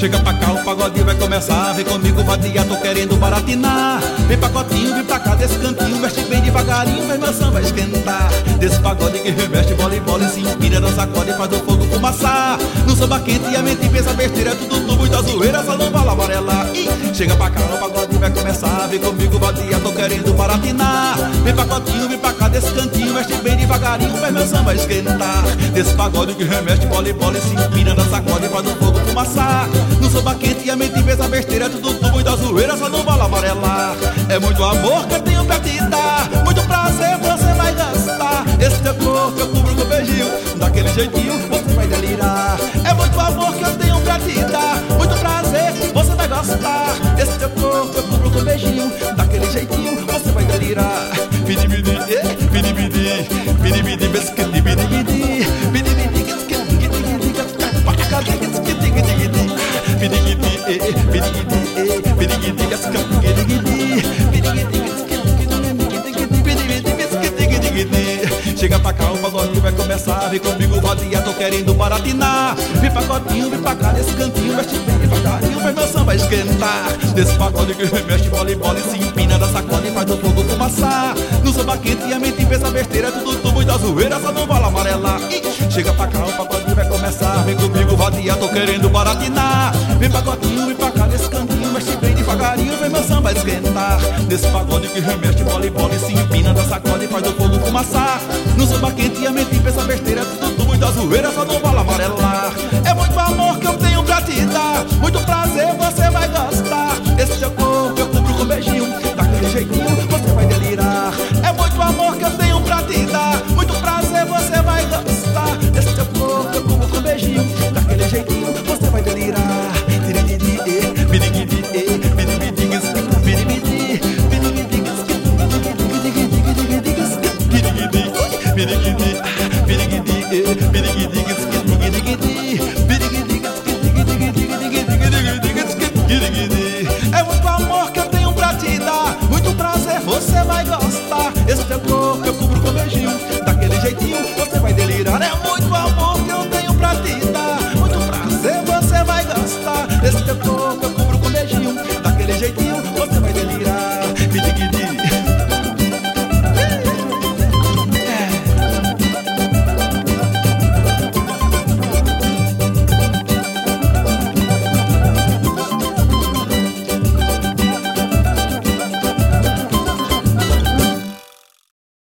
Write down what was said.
Chega pra cá, o pagodinho vai começar. Vem comigo, vadia, tô querendo baratinar. Vem pacotinho, vem pra cá desse cantinho. Mexe bem devagarinho, mas meu samba vai esquentar. Desse pagode que reveste bola e bola, e se empina, não sacode, faz o fogo fumaçar. No samba quente e a mente pensa besteira, tudo tubo e da zoeira, só não fala amarela. Chega pra cá, o pagodinho vai começar. Vem comigo, vadia, tô querendo baratinar. Vem pacotinho, vem pra cá desse cantinho. Mexe bem devagarinho, mas meu samba vai esquentar. Desse pagode que remete bola e bola, e se empina, não sacode, faz o fogo fumaçar. No samba quente e a mente pensa besteira, tudo tubo e da zoeira, só não fala amarela. É muito amor que eu tenho pra te dar, muito prazer você vai gastar. Esse teu corpo eu cubro com beijinho, daquele jeitinho você vai delirar. É muito amor que eu tenho pra te dar, muito prazer você vai gostar. Esse teu corpo eu cubro com beijinho, daquele jeitinho você vai delirar. Bidi bidi, bidi bidi, bidi bidi, biscuit, bidi bidi, bidi bidi, chega pra cá, o pagodinho vai começar. Vem comigo, vadia, tô querendo baratinar. Vem pagodinho, vem pra cá desse cantinho. Mexe bem devagarinho, faz meu samba esquentar. Desse pagode que mexe bola e bola, e se empina, da sacode, faz o fogo fumaçar. No samba quente e a mente pensa besteira, tudo tubo e da zoeira, só não vale amarelar. Chega pra cá, o pagodinho vai começar. Vem comigo, vadia, tô querendo baratinar. Vem pagodinho, vem pra cá desse cantinho. Mexe bem devagarinho, vem meu samba esquentar. Desse pagode que remexe bola e bola, e se empina, da sacode, faz o fogo fumaçar. No samba quente e a mente pensa besteira, tudo tubo e da zoeira, só não vale amarelar. É muito amor que eu tenho pra te dar, muito prazer você vai gostar. Esse teu corpo eu cubro com beijinho, daquele jeitinho você vai delirar. É muito amor que eu tenho pra te dar, muito prazer você vai gostar. Esse teu corpo eu cubro com beijinho, daquele jeitinho você vai delirar. Birigidi, birigidi, birigidi,